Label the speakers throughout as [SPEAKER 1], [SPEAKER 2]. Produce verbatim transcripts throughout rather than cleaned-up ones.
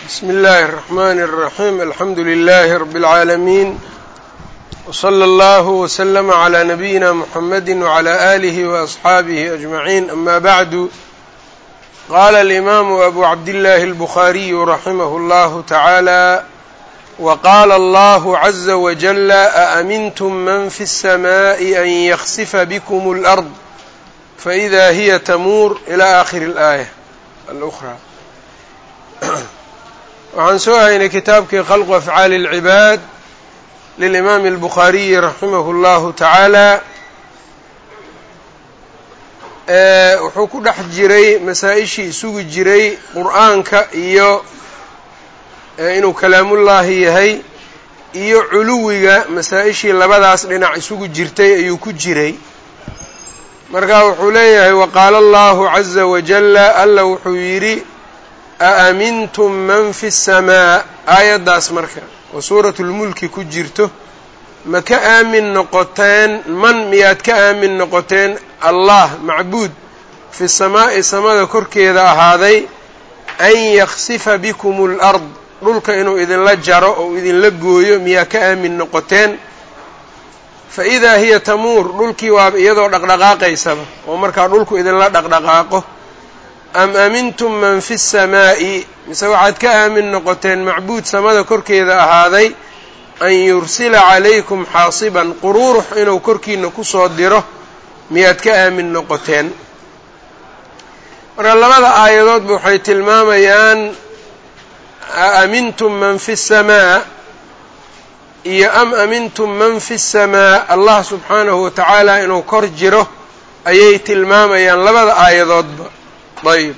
[SPEAKER 1] بسم الله الرحمن الرحيم الحمد لله رب العالمين وصلى الله وسلم على نبينا محمد وعلى آله وأصحابه أجمعين أما بعد قال الإمام أبو عبد الله البخاري رحمه الله تعالى وقال الله عز وجل أأمنتم من في السماء أن يخسف بكم الأرض فإذا هي تمور إلى آخر الآية الأخرى. waxaan soo haynay kitaabkii khalqu afcaali اlcibaad lilimaami اlbukhaariyi raximahu اllahu tacaala. wuxuu ku dhex jiray masaa-ishii isugu jiray qur'aanka iyo inuu kalaamullaahi yahay iyo culuwiga masaa-ishii labadaas dhinac isugu jirtay ayuu ku jiray. marka wuxuu leeyahay waqaala allahu caza wajalla alla wuxuu yidhi aamintum man fi الsamaa aayaddaas marka oo suuratulmulki ku jirto ma ka aamin noqoteen man miyaad ka aamin noqoteen allah macbuud fi samaa'i samada korkeeda ahaaday an yaksifa bikum اlard dhulka inuu idinla jaro oo idinla gooyo miyaa ka aamin noqoteen fa idaa hiya tamuur dhulkii waaba iyadoo dhaqdhaqaaqaysaba oo markaa dhulku idinla dhaqdhaqaaqo am aamintum man fi الsamaa'i mise waxaad ka aamin noqoteen macbuud samada korkeeda ahaaday an yursila calaykum xaasiban quruurux inuu korkiina kusoo diro miyaad ka aamin noqoteen. marka labada aayadoodba waxay tilmaamayaan aamintum man fi الsamaa iyo am amintum man fi الsamaa allah subxaanahu wa tacaala inuu kor jiro ayay tilmaamayaan labada aayadoodba. ayb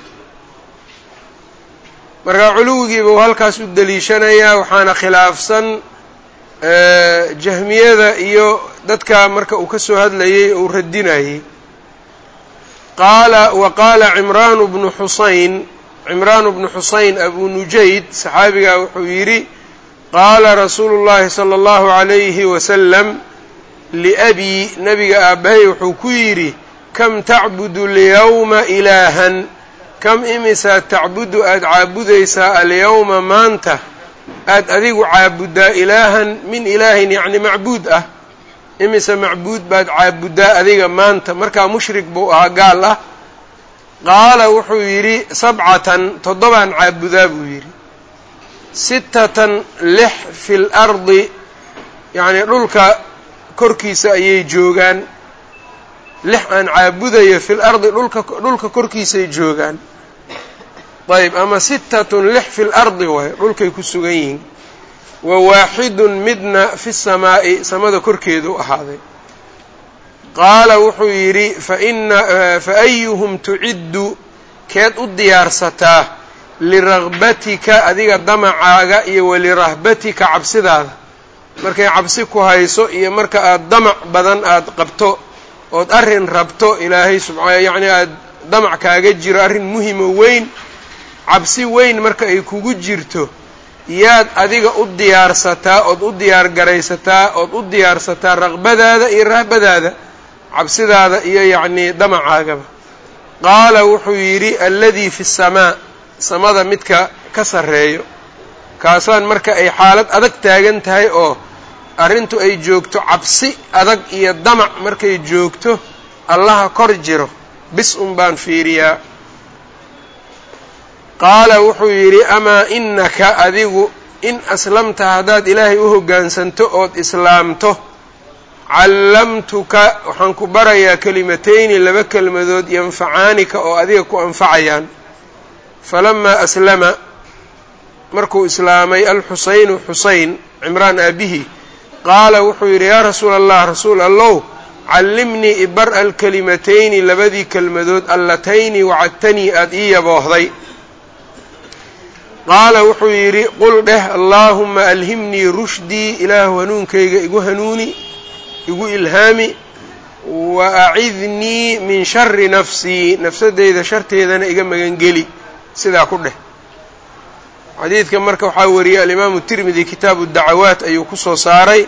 [SPEAKER 1] marka culuwigiiba uu halkaas u deliishanayaa waxaana khilaafsan jahmiyada iyo dadka marka uu ka soo hadlayey uu radinayey. qaala wa qaala cimraanu bnu xusayn cimraanu bnu xusayn abu nujayd saxaabigaa wuxuu yidhi qaala rasuulu llaahi sala allahu calayhi wasalam liabii nabiga aabbahay wuxuu ku yidhi kam tacbudu alyawma ilaahan kam imisaa tacbudu aada caabudaysaa alyawma maanta aada adigu caabuddaa ilaahan min ilaahin yacni macbuud ah imise macbuud baad caabuddaa adiga maanta markaa mushrik buu ahaa gaal ah. qaala wuxuu yidhi sabcatan toddobaan caabudaa buu yidhi sittatan lix fi lardi yacnii dhulka korkiisa ayay joogaan lix aan caabudayo fi lardi dhulka dhulka korkiisay joogaan. ayb ama sittatun lix fi lardi waay dhulkay ku sugan yihiin wa waaxidun midna fi samaa'i samada korkeedu ahaaday. qaala wuxuu yidhi faina fa ayuhum tuciddu keed u diyaarsataa liragbatika adiga damacaaga iyo walirahbatika cabsidaada markay cabsi ku hayso iyo marka aada damac badan aada qabto ood arrin rabto ilaahay subxaana yacni aada damac kaaga jiro arrin muhimo weyn cabsi weyn marka ay kugu jirto yaad adiga u diyaarsataa ood u diyaar garaysataa ood u diyaarsataa raqbadaada iyo rahbadaada cabsidaada iyo yacnii damacaagaba. qaala wuxuu yidhi alladii fi samaa samada midka ka sarreeyo kaasaan marka ay xaalad adag taagan tahay oo arrintu ay joogto cabsi adag iyo damac markay joogto allaha kor jiro bis un baan fiiriyaa. qaala wuxuu yidhi amaa innaka adigu in aslamta haddaad ilaahay u hoggaansanto ood islaamto callamtuka waxaan ku barayaa kelimatayni laba kelmadood yanfacaanika oo adiga ku anfacayaan. falamaa aslama markuu islaamay alxusaynu xusayn cimraan aabihi qaala wuxuu yidhi yaa rasuula allah rasuul allow callimnii ibar alkelimatayni labadii kelmadood allatayni wacadtanii aada ii yaboohday. qaala wuxuu yidhi qul dheh allaahumma alhimnii rushdii ilaahu hanuunkayga igu hanuuni igu ilhaami wa acidnii min shari nafsii nafsadeyda sharteedana iga magangeli sidaa ku dheh. xadiidka marka waxaa wariyey alimaamu tirmidi kitaabu dacawaat ayuu ku soo saaray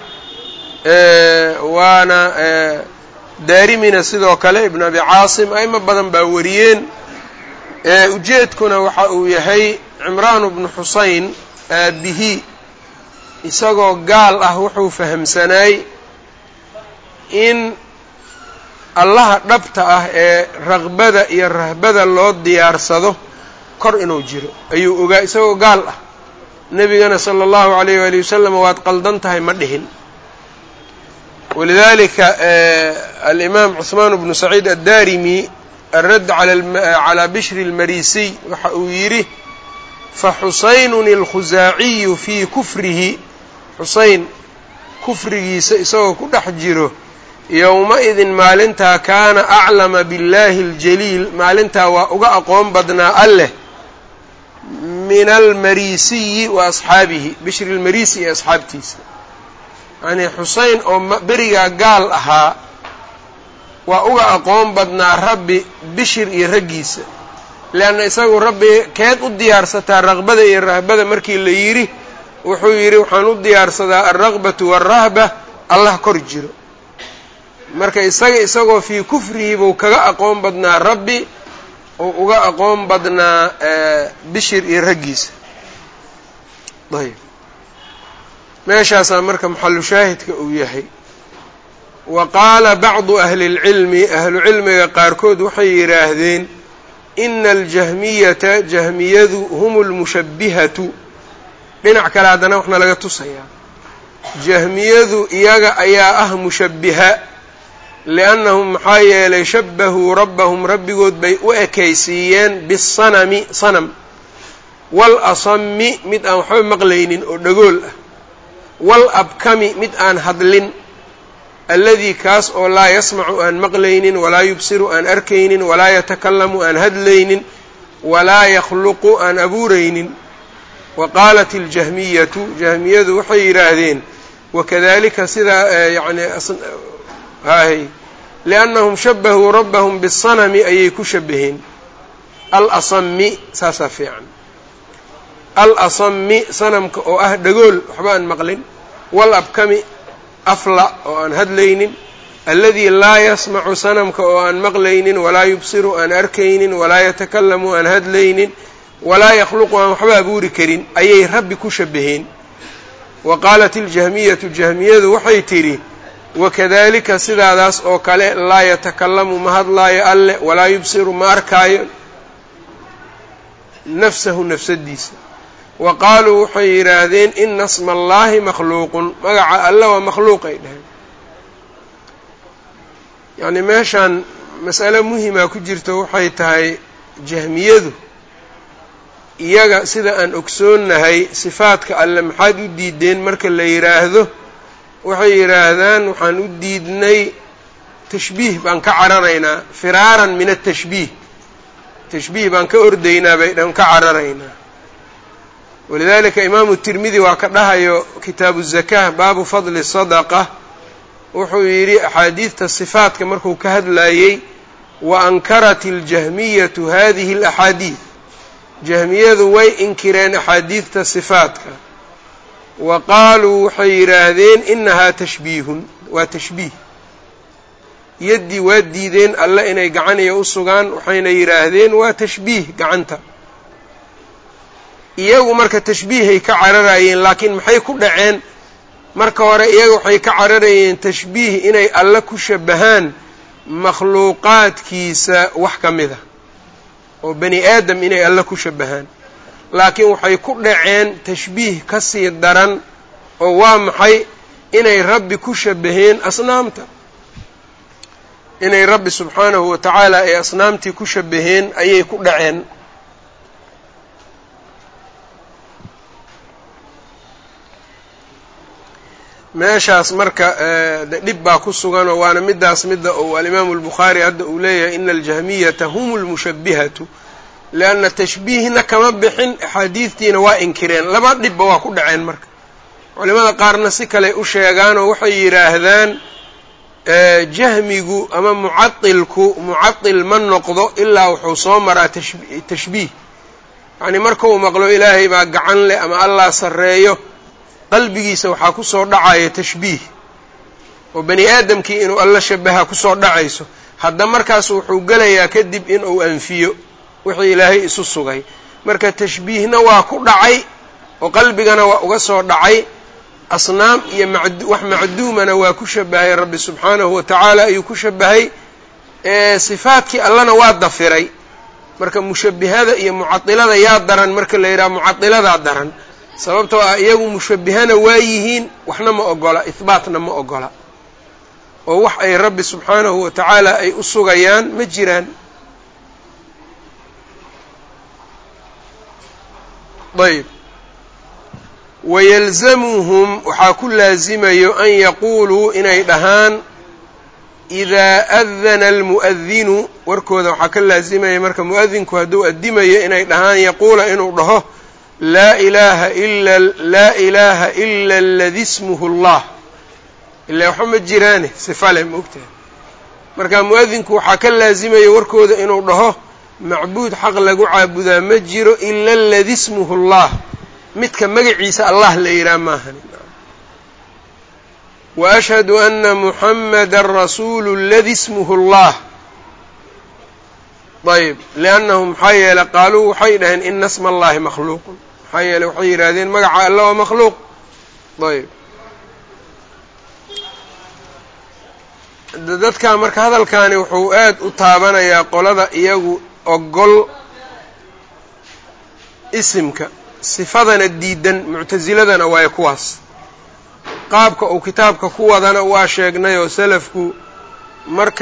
[SPEAKER 1] waana daarimina sidoo kale ibn abi caasim a'imo badan baa wariyeen. ujeedkuna waxa uu yahay cimraan bnu xusayn aabbihi isagoo gaal ah wuxuu fahamsanaay in allaha dhabta ah ee raqbada iyo rahbada loo diyaarsado kor inuu jiro ayuu ogaa isagoo gaal ah. nebigana sala allahu alayh waali wasalam waad qaldan tahay ma dhihin. walidalika alimaam cuثmaan bnu saciid addarimi alradd calaa bishri اlmarisiy waxa uu yidhi faxusaynun اlkhusaaciyu fii kufrihi, xusayn kufrigiisa isagoo ku dhex jiro yowma-idin maalintaa kaana aclama biاllaahi اljaliil, maalintaa waa uga aqoon badnaa alleh min almarisiyi wa asxaabihi, bishri lmarisi iyo asxaabtiisa. yacnii xusayn oo berigaa gaal ahaa waa uga aqoon badnaa rabbi bishir iyo raggiisa, leanna isagu rabbi keed u diyaarsataa raqbada iyo rahbada markii la yidhi wuxuu yidhi waxaan u diyaarsadaa alraqbatu waalrahba allah kor jiro. marka isaga isagoo fii kufrihi buu kaga aqoon badnaa rabbi oo uga aqoon badnaa bishir iyo raggiisa. ayb meeshaasaa marka maxalu shaahidka uu yahay. wa qaala bacdu ahli اlcilmi, ahlu cilmiga qaarkood waxay yidhaahdeen ina aljahmiyata jahmiyadu hum lmushabbihatu. dhinac kale haddana waxna laga tusayaa jahmiyadu iyaga ayaa ah mushabbiha, liannahum maxaa yeelay shabbahuu rabbahum rabbigood bay u ekaysiiyeen bisanami sanam, waalasami mid aan waxba maqlaynin oo dhagool ah, waalabkami mid aan hadlin, alladii kaas oo laa yasmacu aan maqlaynin, walaa yubsiru aan arkaynin, walaa yatakalamu aan hadlaynin, walaa yakhluqu aan abuuraynin. wa qaalat iljahmiyatu, jahmiyadu waxay yidhaahdeen wakadalika sidaa yani hay liannahum shabbahuu rabbahum bisanami ayay ku shabbaheen. alasami saasaa fiican, alasami sanamka oo ah dhagool waxba aan maqlin, walabkami afla oo aan hadlaynin, alladii laa yasmacu sanamka oo aan maqlaynin, walaa yubsiru aan arkaynin, walaa yatakalamu aan hadlaynin, walaa yakhluqu aan waxba abuuri karin ayay rabbi ku shabbaheen. wa qaalat iljahmiyatu, jahmiyadu waxay tidhi wakadalika sidaadaas oo kale laa yatakalamu ma hadlaayo alle, walaa yubsiru ma arkaayo nafsahu nafsadiisa. wa qaaluu waxay yidhaahdeen ina sma allaahi makhluuqun, magaca alle waa makhluuqay dhaheen. yacni meeshaan mas'ale muhimaa ku jirto waxay tahay jahmiyadu iyaga sida aan ogsoonnahay sifaadka alle maxaad u diideen marka la yidhaahdo, waxay yidhaahdaan waxaan u diidnay tashbiih baan ka cararaynaa, firaaran min atashbiih, tashbiih baan ka ordaynaa bay dhan ka cararaynaa. walidaalika imaamu tirmidi waa ka dhahayo kitaabu zakaa baabu fadli sadaqa, wuxuu yidhi axaadiidta sifaadka markuu ka hadlayey wa ankarat iljahmiyatu hadihi alaxaadiid, jahmiyadu way inkireen axaadiidta sifaadka. wa qaaluu waxay yidhaahdeen inahaa tashbiihun, waa tashbiih. yaddii waa diideen alle inay gacaniya u sugaan, waxayna yidhaahdeen waa tashbiih gacanta. iyagu marka tashbiihay ka cararayeen, laakiin maxay ku dhaceen? marka hore iyaga waxay ka cararayeen tashbiih inay alle ku shabbahaan makhluuqaadkiisa wax ka mid a oo bani aadam inay alle ku shabbahaan, laakiin waxay ku dhaceen tashbiih ka sii daran oo waa maxay? inay rabbi ku shabbaheen asnaamta, inay rabbi subxaanahu wa tacaala ay asnaamtii ku shabbaheen ayay ku dhaceen. meeshaas marka dhib baa ku suganoo waana midaas midda uu alimaamu albukhaari hadda uu leeyahay ina aljahmiyata hum lmushabbihatu, lianna tashbiihna kama bixin, axaadiidtiina waa inkireen, laba dhibba waa ku dhaceen. marka culimada qaarna si kale u sheegaanoo waxay yidhaahdaan jahmigu ama mucailku mucail ma noqdo ilaa wuxuu soo maraa tashbiih, yacnii markuu maqlo ilaahay baa gacan leh ama allah sarreeyo, qalbigiisa waxaa ku soo dhacaya tashbiih oo bani aadamkii inuu alla shabaha ku soo dhacayso. hadda markaas wuxuu gelayaa kadib inuu anfiyo wixii ilaahay isu sugay. marka tashbiihna waa ku dhacay oo qalbigana waa uga soo dhacay asnaam iyo wax macduumana waa ku shabahay rabbi subxaanahu wa tacaala ayuu ku shabahay sifaadkii allana waa dafiray marka mushabbihada iyo mucadilada yaa daran marka la yidhaha mucadiladaa daran sababtoo ah iyagu mushabbihana waa yihiin waxna ma ogola ihbaatna ma ogola oo wax ay rabbi subxaanahu wa tacaala ay u sugayaan ma jiraan ayb wayalzamuhum waxaa ku laazimayo an yaquuluu inay dhahaan idaa adana almu'adinu warkooda waxaa ka laazimaya marka mu'adinku hadduu addimayo inay dhahaan yaquula inuu dhaho laa ilaaha ila laa ilaaha ila aladi ismuhu allah ilaa waxa ma jiraane sifale maogtahay marka mu'adinku waxaa ka laazimaya warkooda inuu dhaho macbuud xaq lagu caabudaa ma jiro ila aladi ismuhu allah midka magaciisa allah la yidhaha maahan wa ashhadu ana muxamada rasuulu aladi ismuhu allah ayb liannahum maxaa yeeley qaaluu waxay dhaheen ina sma allahi makhluuqun maxaa yeeley waxay yidhaahdeen magaca alla waa makhluuq ayb dadka marka hadalkani wuxuu aad u taabanayaa qolada iyagu ogol isimka sifadana diidan muctasiladana waayo kuwaas qaabka uu kitaabka ku wadana waa sheegnay oo salafku marka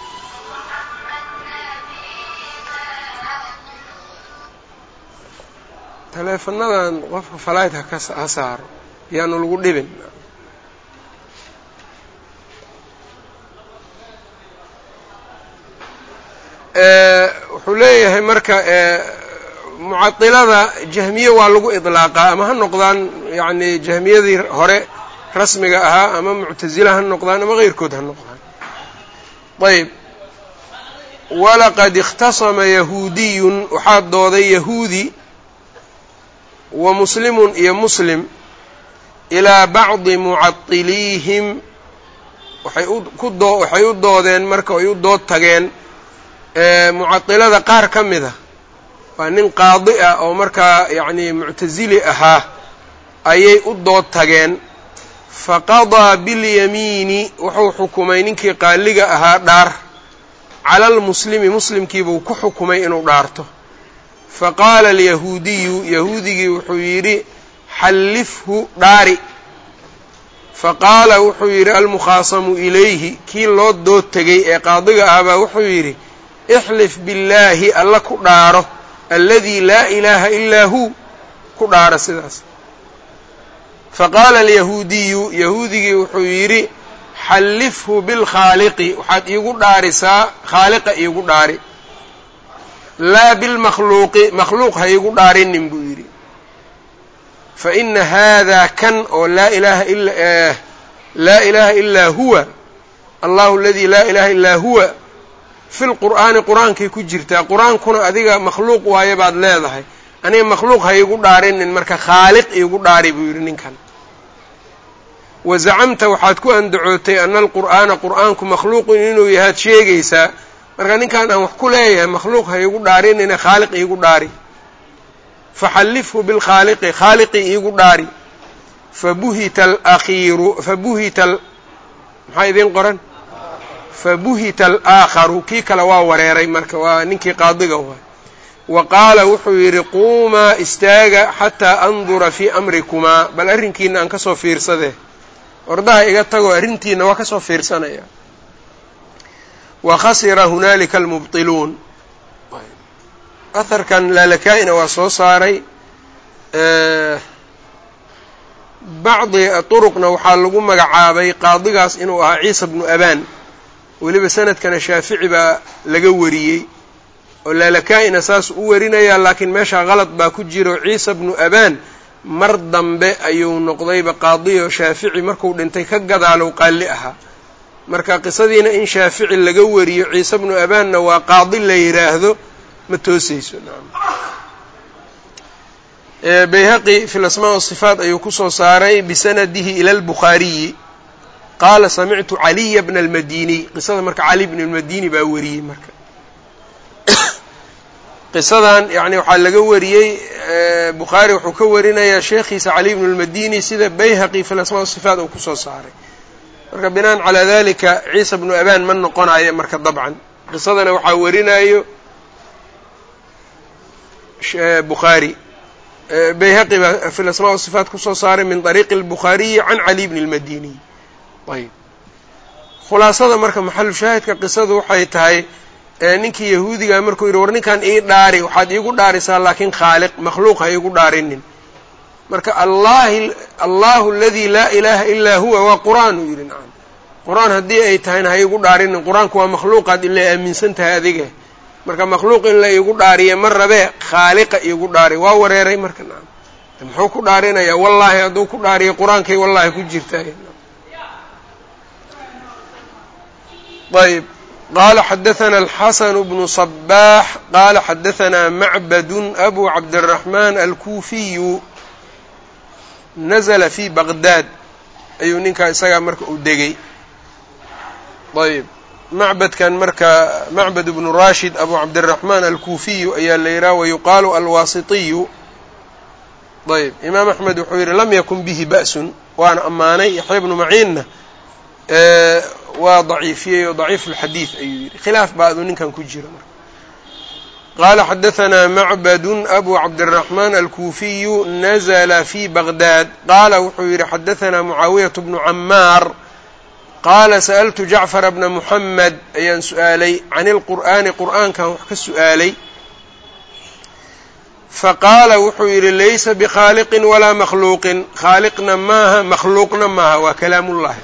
[SPEAKER 1] taleefanadan qofka falayd haka ha saaro yaanu lagu dhibin wuxuu leeyahay marka mucadilada jahmiye waa lagu idlaaqaa ama ha noqdaan yani jahmiyadii hore rasmiga ahaa ama muctasila ha noqdaan ama keyrkood ha noqdaan ayb walaqad ikhtasama yahuudiyun waxaa dooday yahuudi wa muslimun iyo muslim ilaa bacdi mucadiliihim waxay uku waxay u doodeen marka ay u dood tageen mucadilada qaar ka mid a waa nin qaadi ah oo markaa yacni muctasili ahaa ayay u dood tageen faqadaa bilyamiini wuxuu xukumay ninkii qaaliga ahaa dhaar cala almuslimi muslimkiibuu ku xukumay inuu dhaarto faqaala alyahuudiyu yahuudigii wuxuu yidhi xallifhu dhaari faqaala wuxuu yidhi almukhaasamu ilayhi kii loo dood tegay ee qaadiga ahbaa wuxuu yidhi ixlif billaahi alla ku dhaaro alladii laa ilaaha ilaa hu ku dhaara sidaas faqaala alyahuudiyu yahuudigii wuxuu yidhi xallifhu bilkhaaliqi waxaad iigu dhaarisaa khaaliqa iigu dhaari laa bilmakhluuqi makhluuq ha iigu dhaarinin buu yidhi fa ina haadaa kan oo laa ilaaha ila laa ilaaha ilaa huwa allahu aladii laa ilaaha illaa huwa fi lqur'aani qur-aankay ku jirtaa qur-aankuna adiga makhluuq waayo baad leedahay aniga makhluuq ha iigu dhaarinin marka khaaliq iigu dhaari buu yidhi ninkan wa zacamta waxaad ku andacootay ana alqur'aana qur'aanku makhluuqun inuu yahaad sheegaysaa marka ninkan aan wax ku leeyahay makhluuq ha iigu dhaarinina khaaliq iigu dhaari faxallifhu bilkhaaliqi khaaliqi iigu dhaari fabuhita alakhiiru fabuhita maxaa idiin qoran fabuhita alaakharu kii kale waa wareeray marka waa ninkii qaadiga waay wa qaala wuxuu yidhi quumaa istaaga xataa andura fii amrikumaa bal arrinkiina aan kasoo fiirsadee ordaha iga tago arrintiina waa kasoo fiirsanaya wa khasira hunaalika almubtiluun aharkan laalakaa'ina waa soo saaray bacdi turuqna waxaa lagu magacaabay qaadigaas inuu ahaa ciisa bnu abaan weliba sanadkana shaafici baa laga wariyey oo laalakaa'ina saas u warinayaa laakiin meesha qalad baa ku jiro ciisa bnu abaan mar dambe ayuu noqdayba qaadiyo shaafici markuu dhintay ka gadaalow qaali ahaa marka qisadiina in shaafici laga wariyo ciise bnu abaanna waa qaadi la yidhaahdo ma toosayso bayhaqi fi lasmaa wasifaat ayuu kusoo saaray bisanadihi ila albukhaariyi qaala samictu caliya bna almadiniy qisada marka cali bn almadini baa wariyey marka qisadan yani waxaa laga wariyey bukhaari wuxuu ka warinayaa sheekhiisa cali bnu lmadini sida bayhaqi fi lasmaa wasifaat uu kusoo saaray. marka binaan calaa dalika ciisa bnu abaan ma noqonayo marka dabcan qisadana waxaa warinayo bukhaari, bayhaqi baa fi lasmaa wasifaat kusoo saaray min طariiqi اlbukhaariyi can cali bni اlmadiniy. ayb khulaasada marka maxalu shaahidka qisadu waxay tahay ninkii yahuudiga markuu yidhi war ninkan ii dhaari waxaad iigu dhaarisaa laakiin khaaliq makhluuq ha iigu dhaarinin. marka allahi allahu aladii laa ilaaha ilaa huwa waa qur'aan uu yidhi nacam qur-aan haddii ay tahayna ha iigu dhaarinin, qur-aanku waa makhluuqaad ila aaminsan tahay adiga, marka makhluuq in la iigu dhaariya ma rabee khaaliqa iigu dhaari. waa wareeray marka nacam muxuu ku dhaarinayaa wallaahi hadduu ku dhaariyo qur-aankay wallaahi ku jirta. ayb qala xadaثna الxasn bnu صbaح qala xadaثna macbad abu cabdالرaحman alkufiyu nazla fi baqdad ayuu ninkaa isagaa marka uu degay. ayb macbadkan marka macbad bnu rashid abu cabdالرaحman alkufiyu ayaa la yidhaha wayuqaalu alwasitiyu. ayb imaam axmed wuxuu yihi lam yakun bihi ba'sun waana ammaanay. yaxya bnu maciinna waa daciifiyey oo daciif اlxadiid ayuu yidhi khilaaf baa aduu ninkan ku jira marka. qaala xadaثna macbad abu cabdالرaحman alkufiyu nazla fi baqdad qaala wuxuu yidhi xadaثna mucaawiyaة bnu camaar qaala sa'ltu jacfar bna muxamed ayaan su'aalay can اlqur'aani qur'aankan wax ka su'aalay faqaala wuxuu yidhi laysa bkhaaliqin walaa makhluuqin, khaaliqna maaha makhluuqna maaha, waa kalaam ullahi.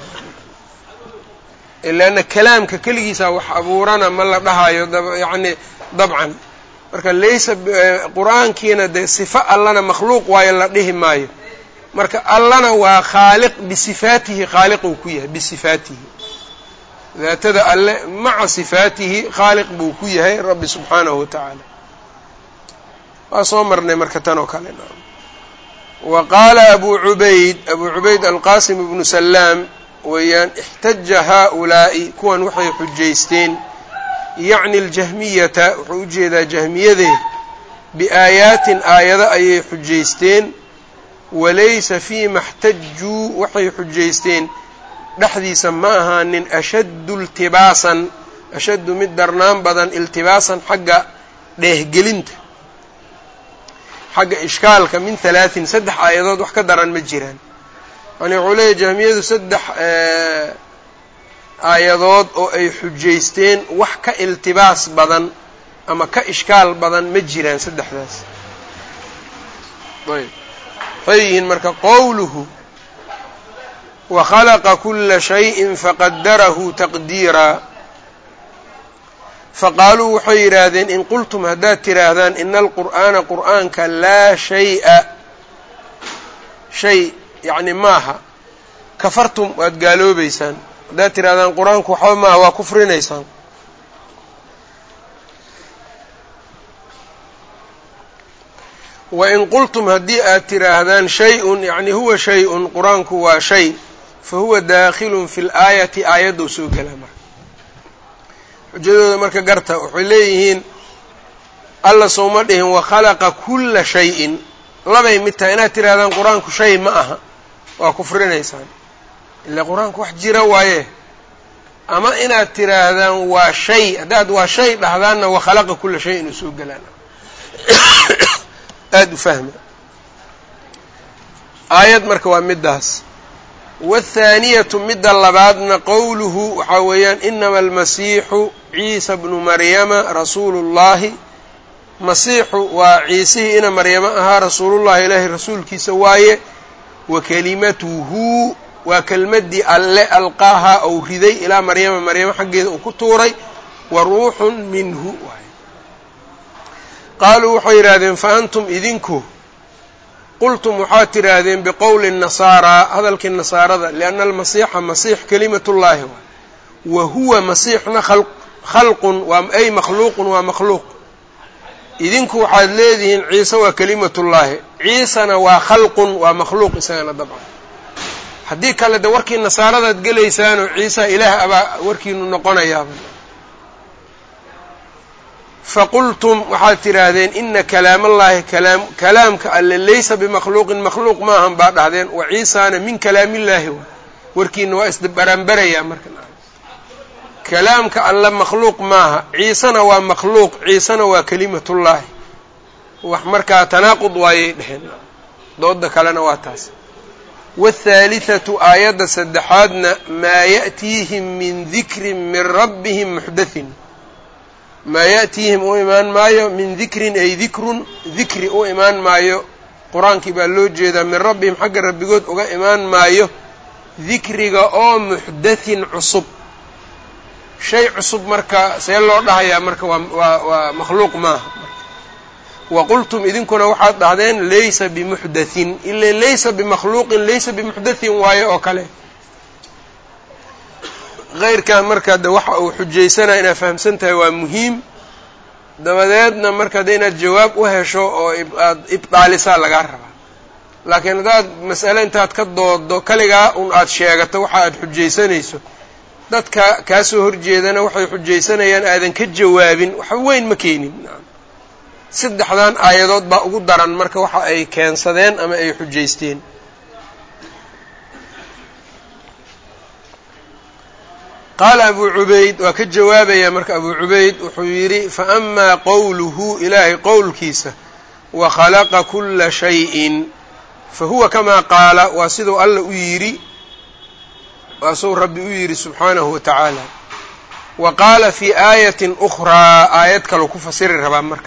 [SPEAKER 1] lanna kalaamka keligiisa wax abuurana ma la dhahayo yani dabcan marka laysa qur'aankiina dee sifo allana makhluuq waayo la dhihi maayo. marka allana waa khaaliq bisifaatihi, khaaliquu ku yahay bisifaatihi, daatada alle maca sifaatihi khaaliq buu ku yahay rabbi subxaanahu wa tacaala. waa soo marnay marka tan oo kale. wa qaala abu cubayd abu cubayd alqasim bnu salaam weeyaan ixtaja haaulaa'i kuwan waxay xujaysteen yacni aljahmiyata wuxuu u jeedaa jahmiyadee biaayaatin aayado ayay xujaysteen walaysa fiima اxtajuu waxay xujaysteen dhexdiisa ma ahaanin ashaddu iltibaasan ashaddu mid darnaan badan iltibaasan xagga dheehgelinta xagga ishkaalka min halaaثin saddex aayadood wax ka daran ma jiraan. yani wuxuu leeyahy jahmiyadu saddex aayadood oo ay xujaysteen wax ka iltibaas badan ama ka ishkaal badan ma jiraan saddexdaas. ayb waxay yihiin marka qowluhu wakhalaqa kula shayءin faqadarahu taqdiira. faqaaluu waxay yidhaahdeen in qultum haddaad tidhaahdaan ina alqur'aana qur'aanka laa shay'a shay yacni maaha kafartum waad gaaloobaysaan. haddaad tidhahdaan qur-aanku waxba maaha waa kufrinaysaan. wain qultum haddii aad tidhaahdaan shay-un yacni huwa shay-un qur-aanku waa shay fa huwa daakhilun fi laayati aayaddou soo gelaa marka. xujadooda marka garta waxay leeyihiin alla sooma dhihin wakhalaqa kulla shayin, labay mid tahay inaad tidhahdaan qur-aanku shay ma aha waa kufrinaysaan ilaa qur-aanku wax jira waaye, ama inaad tidhaahdaan waa shay haddaad waa shay dhahdaanna wakhalaqa kulla shay inuu soo gelaan aada u fahma. aayad marka waa middaas. waathaaniyatu midda labaadna qowluhu waxaa weeyaan inama almasiixu ciisa bnu maryama rasuulu llahi, masiixu waa ciisihii ina maryamo ahaa rasuulullahi ilaahi rasuulkiisa waaye, wa kelimatuhu waa kelmaddii alle alqaahaa ou riday ilaa maryama maryamo xaggeeda uu ku tuuray, wa ruuxun minhu waaye. qaaluu waxay yidhaahdeen fa antum idinku qultum waxaad tidhaahdeen biqowli nasaaraa hadalkii nasaarada lianna almasiixa masiix kelimatullaahi waay wa huwa masiixna khalqun waa ay makhluuqun waa makhluuq. idinku waxaad leedihiin ciise waa kelimatullaahi, ciisana waa khalqun waa makhluuq isagana dabcan. haddii kale de warkii nasaaradaad gelaysaanoo ciisa ilaah abaa warkiinu noqonayaaba. faqultum waxaad tidhaahdeen ina kalaam allahi kalaam kalaamka alle laysa bimakhluuqin makhluuq maahan baa dhahdeen wa ciisaana min kalaamillaahi wa warkiina waa isbaraanbarayaa marka kalaamka alle makhluuq maaha ciisena waa makhluuq ciisena waa kelimatullaahi wax markaa tanaaqud waayay dheheen dooda kalena waa taas wathaalithatu aayadda saddexaadna maa ya'tiihim min dikrin min rabbihim muxdathin maa ya'tiihim u imaan maayo min dikrin ay dikrun dikri u imaan maayo qur-aankii baa loo jeedaa min rabbihim xagga rabbigood uga imaan maayo dikriga oo muxdathin cusub shay cusub marka see loo dhahayaa marka waa waa waa makhluuq maaha wa qultum idinkuna waxaad dhahdeen laysa bimuxdathin ila laysa bimakhluuqin laysa bimuxdathin waayo oo kale keyrkan marka de waxa uu xujaysanaya inaad fahamsan tahay waa muhiim dabadeedna marka de inaad jawaab u hesho oo aad ibdaalisaa lagaa rabaa laakiin haddaad mas'ale intaad ka doodo kaligaa un aad sheegato waxa aad xujaysanayso dadka kaa soo horjeedana waxay xujaysanayaan aadan ka jawaabin waxa weyn ma keenin saddexdan aayadood baa ugu daran marka waxa ay keensadeen ama ay xujaysteen qaala abu cubayd waa ka jawaabaya marka abu cubayd wuxuu yidhi faأmaa qowluhu ilaahay qowlkiisa wakhalaqa kula shayin fahuwa kamaa qaala waa siduu alla u yidhi waa suu rabbi u yidhi subxaanahu wa tacaala wa qaala fii aayatin ukhraa aayad kaleu ku fasiri rabaa marka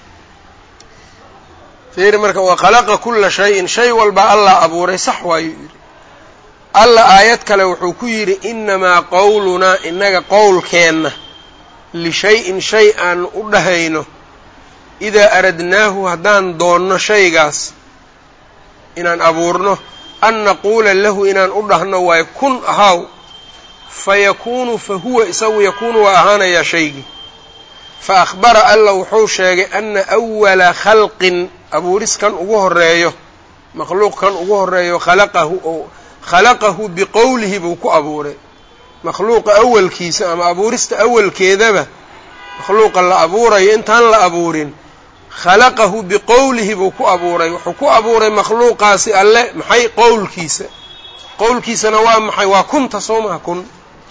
[SPEAKER 1] fiiri marka wakhalaqa kula shayin shay walba allah abuuray sax waayuu yidhi alla aayad kale wuxuu ku yidhi inamaa qowlunaa inaga qowlkeenna lishay-in shay aan u dhahayno idaa aradnaahu haddaan doonno shaygaas inaan abuurno an naquula lahu inaan u dhahno waay kun ahaw fayakuunu fa huwa isagu yakuunu waa ahaanayaa shaygii fa akhbara alla wuxuu sheegay ana awala khalqin abuuriskan ugu horeeyo makhluuqkan ugu horeeyo khalaqahu oo khalaqahu biqowlihi buu ku abuuray makhluuqa awalkiisa ama abuurista awalkeedaba makhluuqa la abuurayo intaan la abuurin khalaqahu biqowlihi buu ku abuuray wuxuu ku abuuray makhluuqaasi alle maxay qowlkiisa qowlkiisana waa maxay waa kunta soo maha kun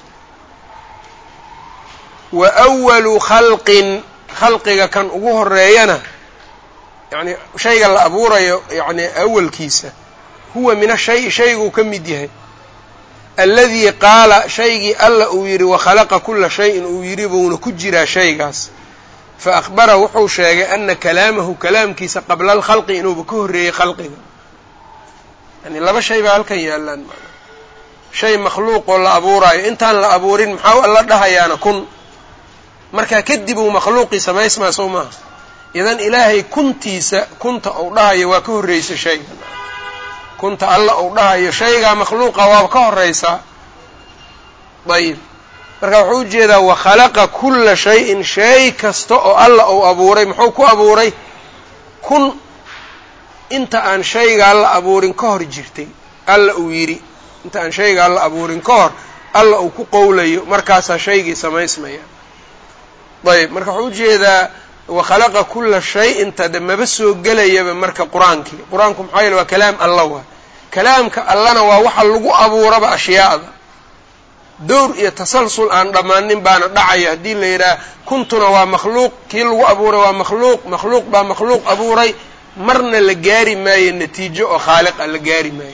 [SPEAKER 1] wa awalu khalqin khalqiga kan ugu horeeyana yacni shayga la abuurayo yacni awalkiisa huwa min ashay shayguu ka mid yahay alladii qaala shaygii alla uu yidhi wakhalaqa kula shayin uu yidhi buuna ku jiraa shaygaas fa akhbara wuxuu sheegay ana kalaamahu kalaamkiisa qabla alkhalqi inuuba ka horreeyey khalqiga yani laba shay baa halkan yaallaan shay makhluuqoo la abuuraayo intaan la abuurin maxaa alla dhahayaana kun markaa kadib uu makhluuqii samaysmaa sow maaha idan ilaahay kuntiisa kunta uu dhahayo waa ka horreysa shayga kunta alla uu dhahayo shaygaa makhluuqa waaba ka horreysaa ayib marka wuxuu ujeedaa wakhalaqa kula shayin shay kasta oo alla uu abuuray muxuu ku abuuray kun inta aan shaygaa la abuurin ka hor jirtay alla uu yidhi inta aan shaygaa la abuurin ka hor alla uu ku qowlayo markaasaa shaygii samaysmaya ayb marka wuxuu ujeedaa wakhalaqa kula shay inta de maba soo gelayaba marka qur-aankii qur-aanku maxaa yeele waa kalaam alla waa kalaamka allana waa waxa lagu abuuraba ashyaada dowr iyo tasalsul aan dhammaanin baana dhacaya haddii la yidhaha kuntuna waa makhluuq kii lagu abuuray waa makhluuq makhluuq baa makhluuq abuuray marna la gaari maayo natiijo oo khaaliqa la gaari maayo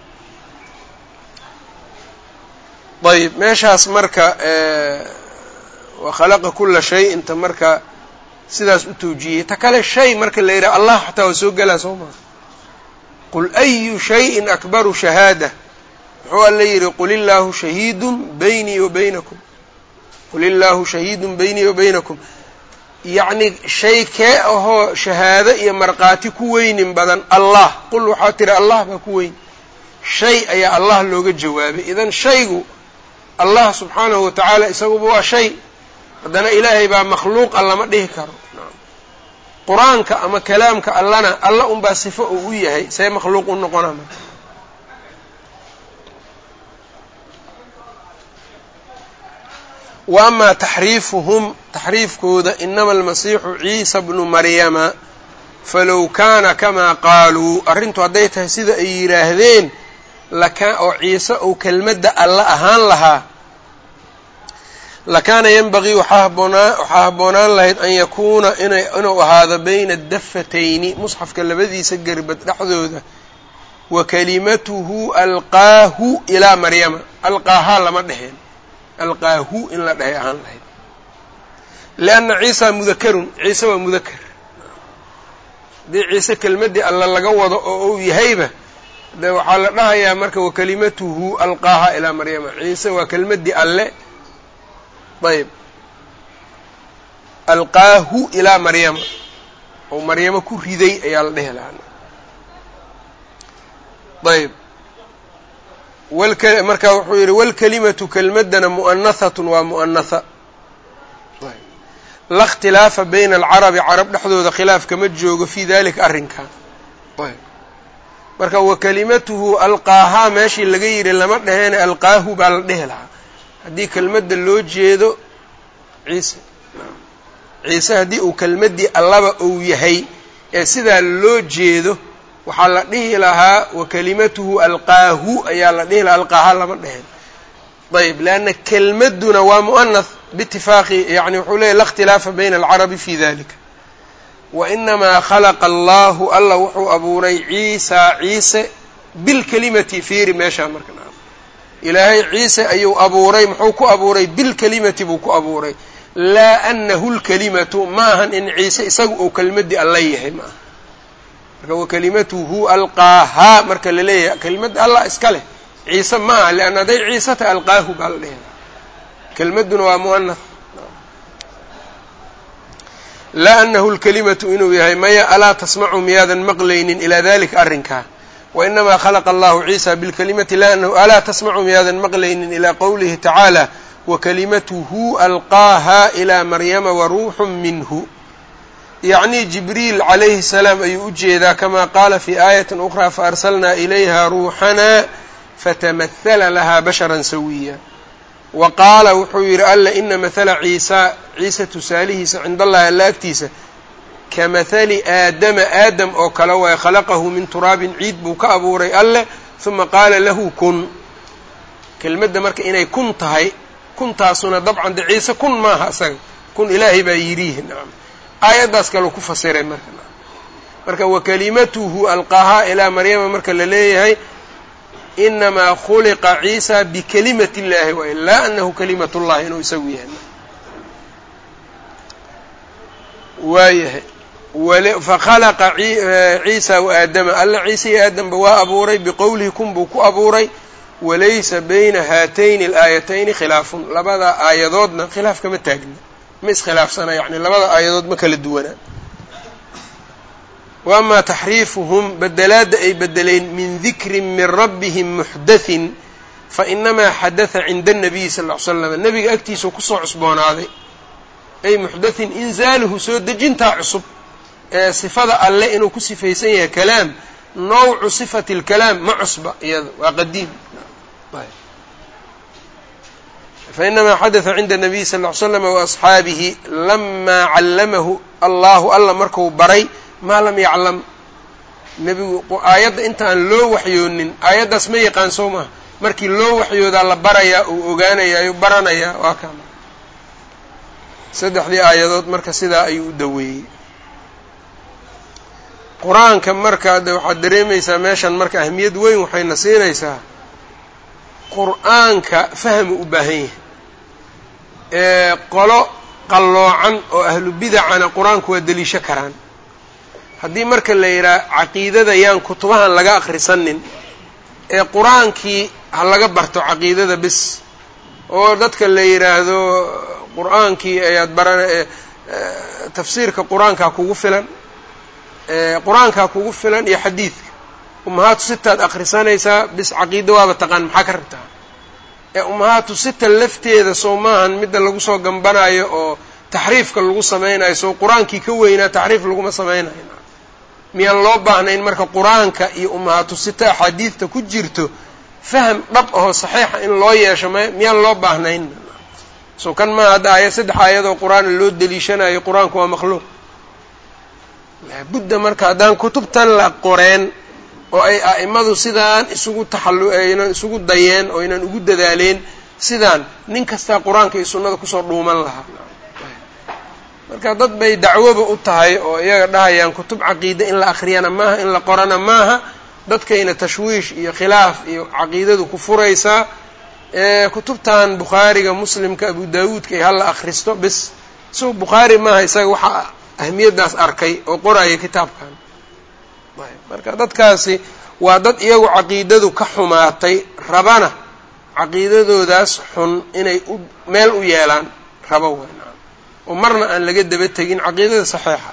[SPEAKER 1] ayb meeshaas marka wakhalaqa kula shay inta marka sidaas u tawjiyey ta kale shay marka la yidhaha allah xataa waa soo gelaa soo maa qul ayu shayin akbaru shahaada muxuu alla yidhi qul illaahu shahiidun baynii wa baynakum qul illaahu shahiidun baynii wa baynakum yacni shay kee ahoo shahaado iyo markhaati ku weynin badan allah qul waxaa tiri allah baa ku weyn shay ayaa allah looga jawaabay idan shaygu allah subxaanahu wa tacaala isaguba waa shay haddana ilaahay baa makhluuqa lama dhihi karo qur-aanka ama kalaamka allana alla unbaa sifo uu u yahay see makhluuq u noqona marka wa amaa taxriifuhum taxriifkooda inama almasiixu ciisa bnu maryama falow kaana kamaa qaaluu arrintu hadday tahay sida ay yidhaahdeen laka oo ciise uu kelmadda alla ahaan lahaa lakaana yanbagii waxaa haboonaa waxaa habboonaan lahayd an yakuuna ina inuu ahaado bayna dafatayni musxafka labadiisa gerbad dhexdooda wa kalimatuhu alqaahu ilaa maryama alqaahaa lama dheheen alqaahu in la dhahay ahaan lahayd lianna ciisa mudakarun ciise waa mudakar haddii ciise kelmaddii alla laga wado oo uu yahayba de waxaa la dhahayaa marka wakalimatuhu alqaaha ilaa maryama ciise waa kelmaddii alle ayb alqaahu ilaa maryama oo maryamo ku riday ayaa la dhehi lahaa ayb marka wuxuu yidhi wاlkalimatu kelmaddana mu'anahatun waa mu'anaha la اkhtilaafa bayna alcarabi carab dhexdooda khilaaf kama joogo fii dalika arrinka marka wakalimatuhu alqaahaa meeshii laga yidhi lama dhaheen alqaahu baa la dhehi lahaa haddii kelmadda loo jeedo ciise ciise haddii uu kelmaddii allaba uu yahay ee sidaa loo jeedo waxaa la dhihi lahaa wakalimatuhu alqaahu ayaa la dhihi lahaa alqaahaa lama dheheen ayb leanna kelmadduna waa mu'anath biitifaaqi yani wuxuu leeyahy la اkhtilaafa bayna alcarabi fi dalika wainamaa khalaqa allahu alla wuxuu abuuray ciisa ciise bilkelimati fiiri meeshaa marka ilaahay ciise ayuu abuuray muxuu ku abuuray bilkelimati buu ku abuuray laa anahu lkelimatu ma ahan in ciise isagu uu kelmaddii alla yahay ma aha marka wakalimatuhu alqaahaa marka la leeyahay kelmadda allah iska leh ciise ma aha leanna hadday ciise ta alqaahu baa la dhehela kelmadduna waa mu'anath laa anahu lkelimatu inuu yahay maya alaa tasmacu miyaadan maqlaynin ilaa dalika arrinkaa wainamaa khalaqa allahu ciisa bilkelimati laa anahu alaa tasmacu miyaadan maqlaynin ilaa qowlihi tacaala wakalimatuhu alqaaha ilaa maryama waruuxu minhu yacni jibriil calayhi salaam ayuu u jeedaa kamaa qaala fii aayatin ukhraa faarsalnaa ilayha ruuxana fatamahala lahaa basharan sawiya wa qaala wuxuu yidhi alla ina mahala ciisa ciise tusaalihiisa cinda allahi alla agtiisa ka mahali aadama aadam oo kale waay khalaqahu min turaabin ciid buu ka abuuray alleh huma qaala lahu kun kelmadda marka inay kun tahay kuntaasuna dabcan de ciise kun maaha isaga kun ilaahay baa yidhiihi nacam aayaddaas kaleu ku fasiray marka marka wakalimatuhu alqaahaa ilaa maryama marka la leeyahay inamaa khuliqa ciisa bikalimati اllahi waay laa anahu kalimat اllahi inuu isagu yahay waayahay fakhalaqa ciisa waaadama alla ciise iyo aadamba waa abuuray biqowlihi kun buu ku abuuray walaysa bayna haatayni alaayatayni khilaafun labada aayadoodna khilaaf kama taagna ma iskhilaafsana yani labada aayadood ma kala duwanaa wa amaa taxriifuhum bedelaadda ay bedeleen min dikrin min rabbihim muxdathin fainamaa xadatha cinda الnabiyi sal ll ly slam nebiga agtiisau kusoo cusboonaaday ay muxdathin inzaaluhu soo dejintaa cusub ee sifada alle inuu ku sifaysan yahay kalaam nawcu sifati اlkalaam ma cusba iyada waa qadiim fainamaa xadatha cinda الnabiyi sal ll ly slama waasxaabihi lamaa callamahu allahu alla marku baray maa lam yaclam nebigu aayadda intaan loo waxyoonin aayaddaas ma yaqaan soo maha markii loo waxyoodaa la barayaa uu ogaanayaa baranayaa waa kama saddexdii aayadood marka sidaa ayuu u daweeyey qur-aanka marka de waxaad dareemaysaa meeshan marka ahmiyad weyn waxayna siinaysaa qur-aanka fahmu u baahan yahay ee qolo qalloocan oo ahlu bidacana qur-aanku waa deliisho karaan haddii marka la yidhaha caqiidada yaan kutubahan laga akhrisanin ee qur-aankii ha laga barto caqiidada bis oo dadka la yidhaahdo qur-aankii ayaad barana tafsiirka qur-aankaa kugu filan qur-aankaa kugu filan iyo xadiidka umahaatu sitaad akhrisanaysaa bis caqiida waaba taqaan maxaa ka rabtaa ee umahaatu sita lafteeda soo maahan midda lagu soo gambanayo oo taxriifka lagu samaynayo soo qur-aankii ka weynaa taxriif laguma samaynayo miyaan loo baahnayn marka qur-aanka iyo umahaatu sita axaadiidta ku jirto faham dhab ahoo saxiixa in loo yeesho m miyaan loo baahnayn soo kan ma hadda aayad saddex aayadoo qur-aan loo deliishanayo qur-aanku waa makhluuq laabudda marka haddaan kutubtan la qoreen oo ay a'imadu sidaan isugu taxallu aynan isugu dayeen oo aynan ugu dadaaleen sidaan nin kastaa qur-aanka iyo sunnada kusoo dhuuman lahaa marka dad bay dacwoba u tahay oo iyaga dhahayaan kutub caqiide in la akhriyana maaha in la qorana maaha dadkayna tashwiish iyo khilaaf iyo caqiidadu ku furaysaa ee kutubtan bukhaariga muslimka abu daawuudka iyo hala akhristo bis soo bukhaari maaha isaga waxaa ahmiyadaas arkay oo qoraya kitaabkan marka dadkaasi waa dad iyagu caqiidadu ka xumaatay rabana caqiidadoodaas xun inay u meel u yeelaan rabo weyn oo marna aan laga daba tegin caqiidada saxiixa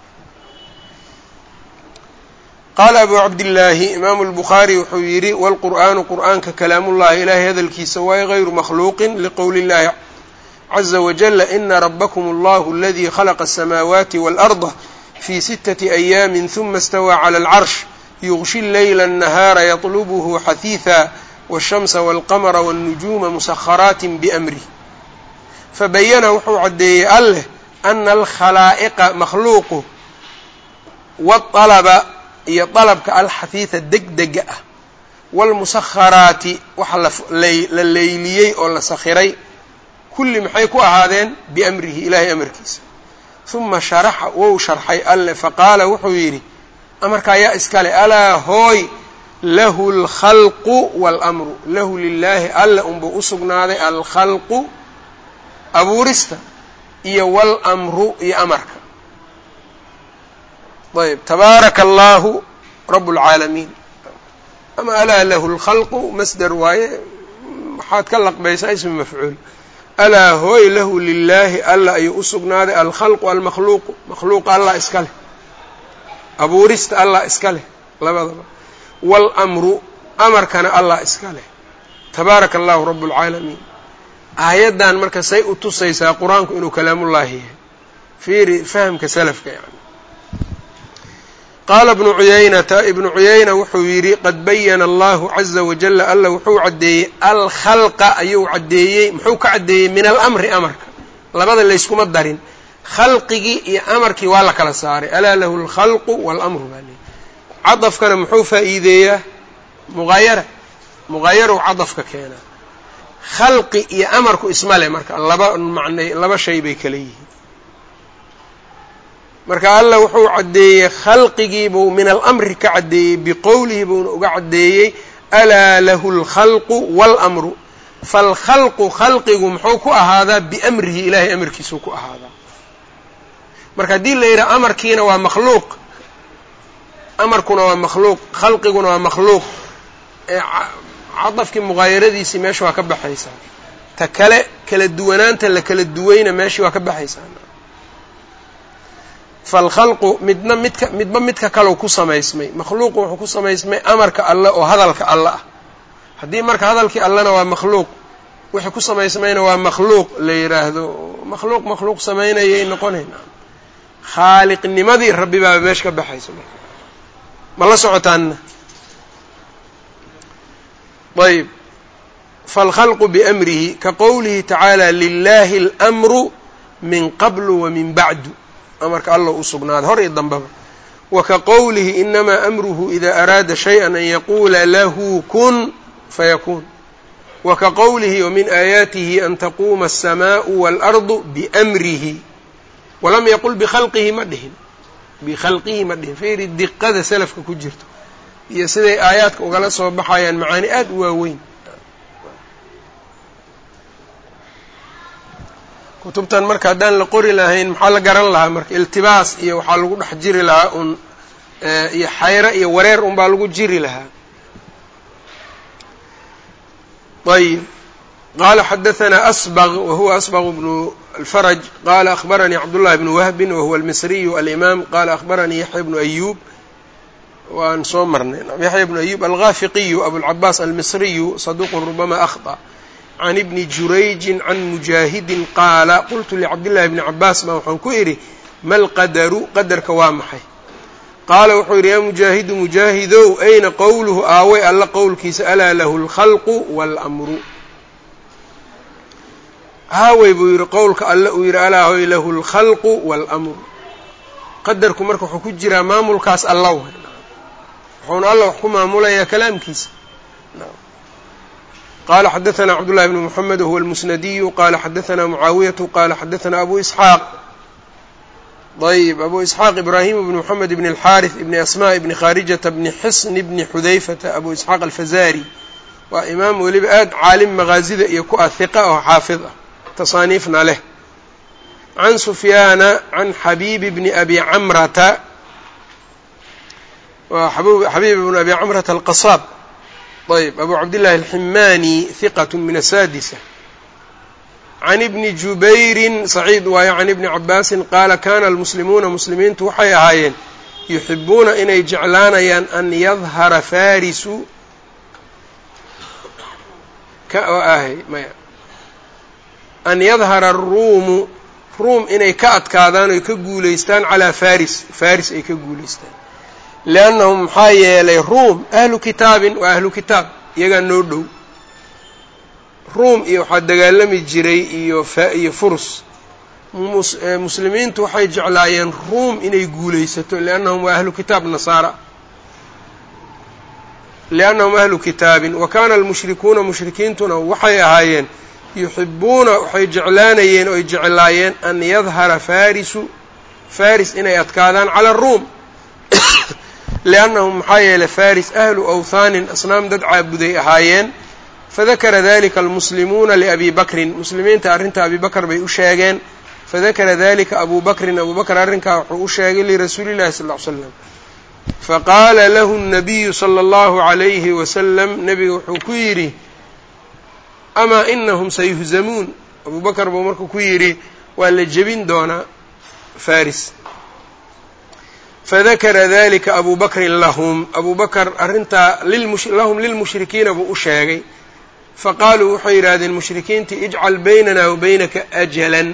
[SPEAKER 1] qaala abu cabdillaahi imaamu lbukhaari wuxuu yidhi waalqur'aanu qur'aanka kalaamullahi ilaahay hadalkiisa waaye gayru makhluuqin liqowli illahi caza wajala ina rabbakum allahu aladii khalaqa asamaawaati waalarda fii sittati ayaamin huma istawaa cala alcarsh yugshi leyla annahaara yatlubuhu xahiiha waashamsa waalqamara waalnujuuma musakharaati biamrih fabayana wuxuu caddeeyey alleh ana alkhalaa'iqa makhluuqu waalaba iyo dalabka alxahiida degdega ah waalmusakharaati waxa la leyliyey oo la sakhiray kulli maxay ku ahaadeen biamrihi ilaahay amarkiisa huma sharaxa wou sharxay alleh faqaala wuxuu yidhi amarkaa yaa iskale alaa hooy lahu alkhalqu waalamru lahu lilaahi alle unbuu u sugnaaday alkhalqu abuurista iyo walamru iyo amarka ayb tabaaraka allahu rabb اlcaalamiin ama alaa lahu اlkhalqu masder waaye waxaad ka laqbaysaa ismi mafcuul alaa hooy lahu lilaahi alla ayuu u sugnaaday alkhalqu almakhluuqu makhluuqa allah iska leh abuurista allah iska leh labadaba waalamru amarkana allah iska leh tabaaraka allahu rabb اlcaalamiin aayaddan marka say u tusaysaa qur-aanku inuu kalaamullaahi yahay fiiri fahamka salafka yani qaala ibnu cuyaynata ibnu cuyayna wuxuu yidhi qad bayana allahu caza wajala alla wuxuu caddeeyey alkhalqa ayuu caddeeyey muxuu ka caddeeyey min alamri amarka labada layskuma darin khalqigii iyo amarkii waa la kala saaray alaa lahu alkhalqu waalamru baa leey cadafkana muxuu faa'iideeyaa muqaayara muqaayarow cadafka keenaa khalqi iyo amarku isma leh marka laba macnay laba shay bay kala yihiin marka alla wuxuu caddeeyey khalqigiibuu min alamri ka caddeeyey biqowlihi buuna uga caddeeyey alaa lahu alkhalqu waalamru faalkhalqu khalqigu muxuu ku ahaadaa biamrihi ilaahay amarkiisuu ku ahaadaa marka haddii la yidhaha amarkiina waa makhluuq amarkuna waa makhluuq khalqiguna waa makhluuq cadafkii muqaayaradiisii meesha waa ka baxaysaa ta kale kala duwanaanta la kala duwayna meeshii waa ka baxaysaa faalkhalqu midna midka midba midka kalow ku samaysmay makhluuqu wuxuu ku samaysmay amarka alle oo hadalka alle ah haddii marka hadalkii allena waa makhluuq wixii ku samaysmayna waa makhluuq la yidhaahdo makhluuq makhluuq samaynayay noqonayna khaaliqnimadii rabbi baaba meesha ka baxaysa marka ma la socotaanna ayb faalkhalqu biamrihi ka qowlihi tacaala lilahi اlmru min qablu wa min bacdu amarka alla u sugnaaday hor iyo dambaba wa ka qowlihi inamaa amruhu ida araada shayئa an yaquula lahu kun fayakuun wa ka qowlihi wamin aayaatihi an taquuma الsamaau wاlardu biamrihi walam yaqul bikhalqihi ma dhihin bikhalqihi ma dhihin fiiri diqada salafka ku jirto iyo siday aayaadka ugala soo baxayaan macaani aada u waaweyn kutubtan marka haddaan la qori lahayn maxaa la garan lahaa marka iltibaas iyo waxaa lagu dhex jiri lahaa un iyo xayro iyo wareer un baa lagu jiri lahaa ayb qala xadaثna asbغ wahuwa asbغ bnu اlfarج qala akhbaranii cabdullahi bnu wahbi wahuwa almisriyu alimaam qala akhbaranii yaxya bnu ayub waan soo marnay yaxya bnu ayub algaafiqiyu abulcabaas almisriyu saduqun rubama akhطأ can ibni jurayjin can mujaahidin qaala qultu licabdillahi bni cabaas baa waxaan ku idhi ma lqadaru qadarka waa maxay qaala wuxuu yidhi yaa mujaahidu mujaahidow ayna qowluhu aaway alla qowlkiisa alaa lahu alkhalqu waalamru haawey buu yidhi qowlka alle uu yidhi alaa hoy lahu alkhalqu waalamru qadarku marka wuxuu ku jiraa maamulkaas alla way wuxuuna alla wax ku maamulayaa kalaamkiisa qaala xadaثna cabdullahi bn mxamed huwa almusnadiyu qaala xadaثna mucaawiyatu qaala xadaثna abu isxaaq ayb abu isxaaq ibrahim bn mxamed bn اlxaariث bni asma bni khaarijata bni xisn bni xudayfata abu isxaaq alfazari waa imaam weliba aad caalim maqaazida iyo ku ah hiqa oo xaafid ah tasaaniifna leh can sufyaana can xabiibi bni abi camrata waa xabiib bn abi camrata alqasaab ayb abu cabdillahi alximaani hiqat min asaadisa can ibni jubayrin saciid waayo can ibni cabaasin qaala kana almuslimuuna muslimiintu waxay ahaayeen yuxibuuna inay jeclaanayaan an yadhara farisu ka oo ahay maya an yadhara aruumu ruum inay ka adkaadaan oy ka guulaystaan calaa faris faris ay ka guulaystaan liannahum maxaa yeelay ruum ahlu kitaabin waa ahlu kitaab iyagaa noo dhow ruum iyo waxaa dagaalami jiray iyo iyo furs muslimiintu waxay jeclaayeen ruum inay guulaysato liannahum waa ahlu kitaab nasaara liannahum ahlu kitaabin wa kaana almushrikuuna mushrikiintuna waxay ahaayeen yuxibuuna waxay jeclaanayeen oy jeclaayeen an yadhara farisu faris inay adkaadaan cala aruum liannahum maxaa yeelay faris ahlu awthaanin asnaam dad caabuday ahaayeen fadakara dalika almuslimuuna liabi bakrin muslimiinta arrinta abi bakr bay u sheegeen fadakara dalika abu bakrin abu bakr arrinkaa wuxuu u sheegay lirasuuli llahi sal ll ly slam faqaala lahu الnabiyu salى اllahu عalayhi wasalam nebiga wuxuu ku yidhi amaa inahum sayuhzamuun abu bakr buu markuu ku yidhi waa la jebin doonaa faris fadakara dalika abu bakrin lahum abu bakr arrintaa lahum lilmushrikiina buu u sheegay faqaaluu waxay yidhaahdeen mushrikiintii ijcal baynana wa baynaka ajalan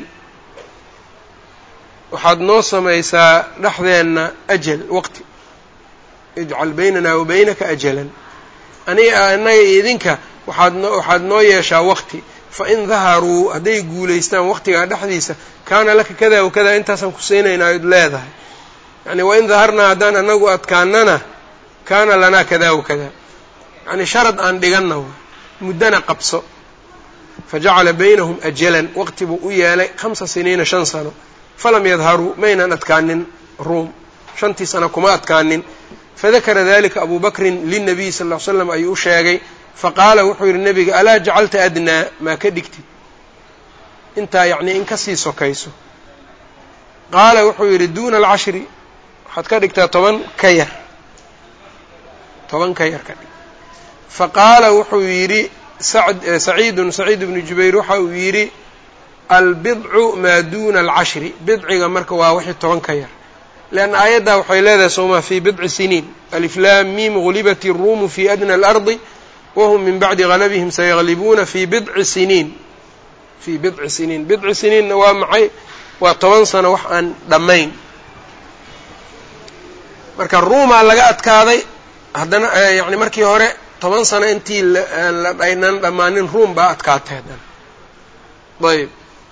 [SPEAKER 1] waxaad noo samaysaa dhexdeenna ajal waqti ijcal baynana wa baynaka ajalan aniga annaga iyo idinka waxaad no waxaad noo yeeshaa waqti fain daharuu hadday guulaystaan waqtigaa dhexdiisa kaana laka kada wakada intaasaan ku siinaynaa ood leedahay yani wain daharnaa haddaan anagu adkaanana kaana lanaa kada wakada yani sharad aan dhiganna muddana qabso fajacala baynahum ajalan waqti buu u yeelay hamsa siniina shan sano falam yadharuu maynan adkaanin ruum shantii sano kuma adkaanin fadakara dalika abu bakrin lilnabiy sal ll ly slam ayuu u sheegay faqaala wuxuu yidhi nebiga alaa jacalta adnaa maa ka dhigtid intaa yacnii in ka sii sokayso qaala wuxuu yidhi duuna alcashri waxaad ka dhigtaa toban ka yar toban ka yar ka dhig faqaala wuxuu yidhi saciidun saciid ibnu jubayr waxa uu yidhi albidcu maa duuna alcashri bidciga marka waa wixii toban ka yar leanna aayaddaa waxay leedahay soomaa fii bidci siniin aliflaam miim gulibat iruumu fii adna alardi wahum min bacdi galabihim sayaqlibuuna fii bidci siniin fii bidci siniin bidci siniinna waa maxay waa toban sano wax aan dhammayn marka ruumaa laga adkaaday haddana yani markii hore toban sano intii aynan dhammaanin ruum baa adkaatay haddana ayb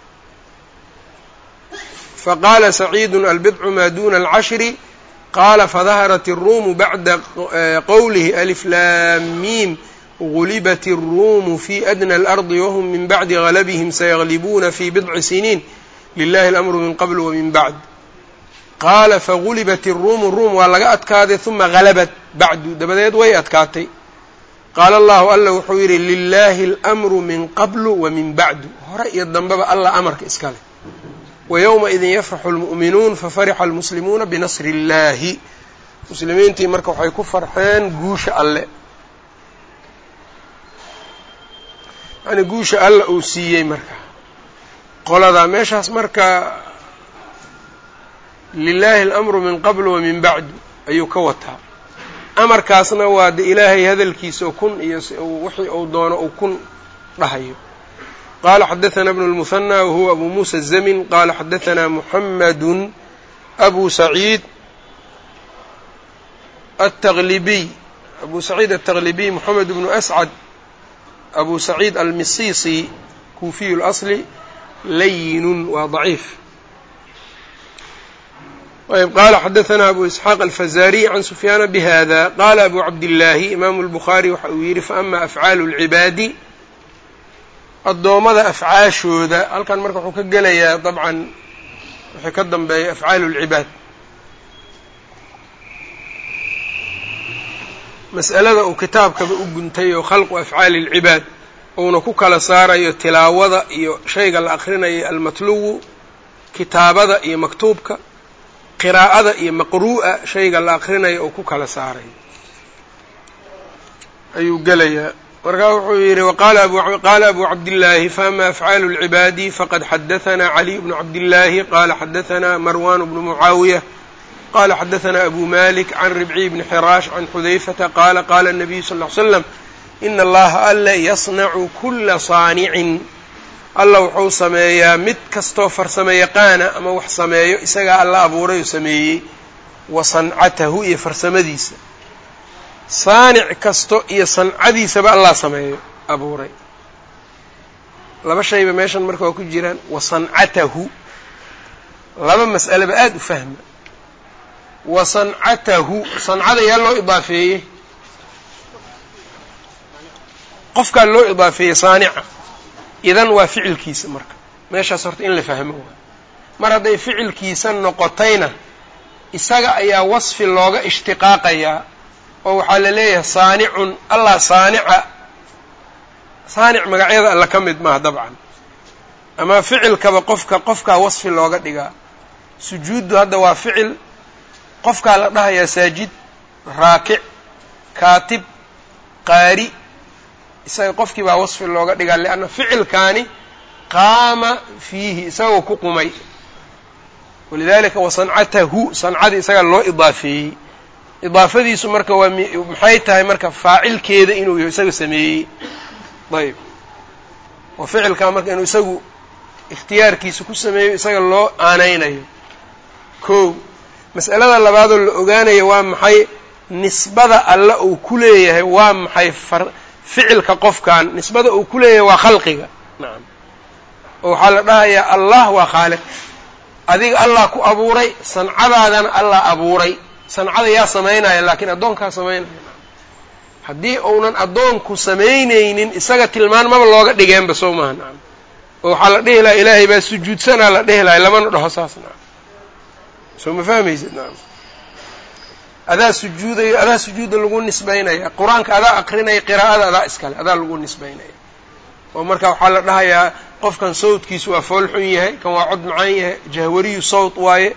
[SPEAKER 1] faqaala saciidu albidcu maa duna alcashri qaala fadaharat الruumu bacda qowlihi alif laam miim gulibat الruumu fi adna alardi wahum min bacdi galabihim sayaqlibuuna fi bidci siniin lilahi اlamru min qabl wamin bacd qaala fagulibat الruumu ruum waa laga adkaaday uma galabat bacdu dabadeed way adkaatay qaala allahu alla wuxuu yidhi lilahi اlamru min qablu wamin bacdu hore iyo dambeba allah amarka iska leh wayowmaidin yafraxu اlmu'minuun fafarixa almuslimuuna binasri اllahi muslimiintii marka waxay ku farxeen guusha alle yani guusha alla uu siiyey marka qoladaa meeshaas marka lilahi اlamru min qablu wamin bacdu ayuu ka wataa amarkaasna waa de ilaahay hadalkiisa oo kun iyo wixii uu doono uu kun dhahayo qala xadaثna bn الmuثنى wahuwa abu muسى الزmn qala xadaثna mحamd abu سacيid التغlibiy abu سacيid التغlibiy mحamed bnu أscad abu سacيid almisisi kufiy الأصl layinun waa ضaciif. ayb qala xadaثna abu isxaaq alfazariي can sufyaana bhada qala abu cabdillaahi imaamu اlbukhaari waxa uu yidhi faama afcaalu اlcibaadi addoommada afcaashooda halkan marka wuxuu ka gelayaa dabcan wixii ka dambeeya afcaalu اlcibaad mas'alada uu kitaabkaba u guntay oo khalqu afcaali اlcibaad uuna ku kala saarayo tilaawada iyo shayga la akhrinayo almatluwu kitaabada iyo maktuubka qiraa'ada iyo maqru'a shayga la akrinayo oo ku kala saaray ayuu gelayaa markaa wuxuu yidhi waqaala qaala abu cabdillaahi faama afcaalu اlcibaadi faqad xadaثanaa caliy bnu cabdillaahi qaala xadaثanaa marwan bnu mucaawiya qala xadaثanaa abu malik can ribciy bni xiraash can xudayfata qaala qaala الnabiyu sal ll ly slam ina allaha alla yasnacu kula saanicin alla wuxuu sameeyaa mid kastoo farsamo yaqaana ama wax sameeyo isagaa alla abuuray oo sameeyey wa sancatahu iyo farsamadiisa saanic kasto iyo sancadiisaba allah sameeyo abuuray laba shayba meeshan marka waa ku jiraan wa sancatahu laba mas'aleba aada u fahma wa sancatahu sancada yaa loo idaafeeyey qofkaa loo idaafeeyey saanica idan waa ficilkiisa marka meeshaas horta in la fahmo waay mar hadday ficilkiisa noqotayna isaga ayaa wasfi looga ishtiqaaqayaa oo waxaa la leeyahay saanicun allah saanica saanic magacyada alla ka mid maaha dabcan ama ficilkaba qofka qofkaa wasfi looga dhigaa sujuuddu hadda waa ficil qofkaa la dhahayaa saajid raakic kaatib qaari isaga qofkii baa wasfi looga dhigaa lianna ficilkaani qaama fiihi isagoo ku qumay walidalika wasancatahu sancadii isagaa loo idaafeeyey idaafadiisu marka waa maxay tahay marka faacilkeeda inuu isaga sameeyey ayb oo ficilkaa marka inuu isagu ikhtiyaarkiisa ku sameeyo isaga loo aanaynayo kow mas'alada labaadoo la ogaanayo waa maxay nisbada alla uu ku leeyahay waa maxay far ficilka qofkan nisbada uu ku leeyahay waa khalqiga nacam oo waxaa la dhahayaa allah waa khaaliq adiga allah ku abuuray sancadaadana allah abuuray sancada yaa samaynaya laakiin addoonkaa samaynaya haddii uunan addoonku samaynaynin isaga tilmaan maba looga dhigeenba soo maha nacam oo waxaa la dhihi lahaa ilaahay baa sujuudsanaa la dhihi lahay lamana dhaho saas nacam soo ma fahmaysid nacam adaa sujuudayo adaa sujuuda lagu nisbaynaya qur-aanka adaa aqrinaya qiraa'ada adaa iskale adaa lagu nisbaynaya oo marka waxaa la dhahayaa qofkan sawdkiisu waa fool xun yahay kan waa cod macaan yahay jahwariyu sawt waaye